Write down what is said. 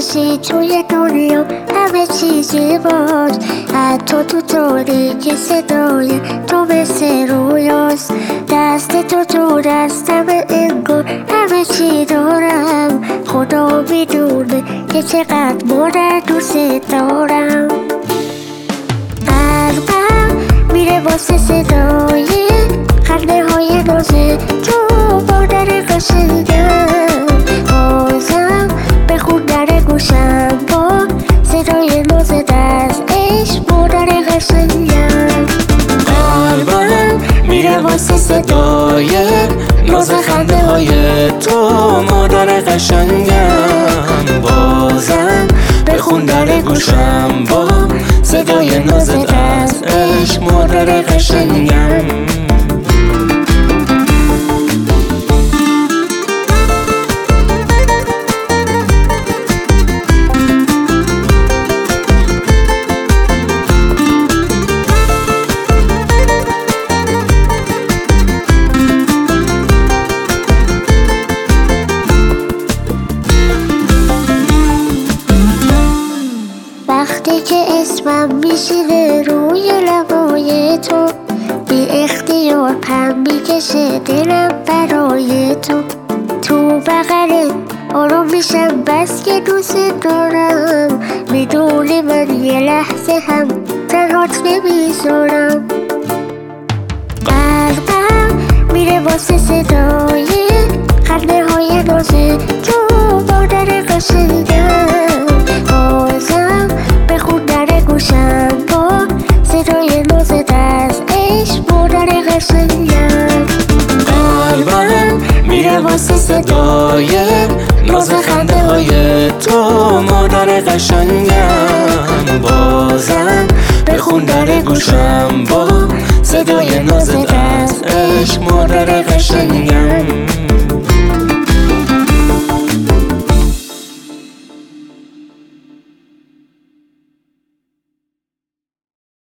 باشی توی دنیا همه چیزی باش، حتی تو تاریکی صدای تو مثل رویاست. دست تو دستم انگار همه چی دارم، خدا میدونه که چقدر مادر دوست دارم. قلبم میره واسه صدای خنده های ناز تو مادر قشنگم. بازم بخون در گوشم با صدای ناز دست عشق مادر قشنگم. قلبم میره واسه صدای ناز خنده های تو مادر قشنگم. بازم بخون در گوشم با صدای ناز دست عشق مادر قشنگم. وقتی که اسمم میشینه روی لبای تو، بی اختیار پم میکشه دلم برای تو. تو بغلت آروم میشم بس که دوست دارم، میدونی من یه لحظه هم تنهات نمیذارم. قلبم میره واسه صدای خنده های ناز تو مادر قشنگم. بازم بخون در گوشم با صدای ناز دست عشق مادر قشنگم. قلبم میره واسه صدای ناز خنده های تو مادر قشنگم. بازم بخون در گوشم با صدای ناز دست عشق مادر قشنگم.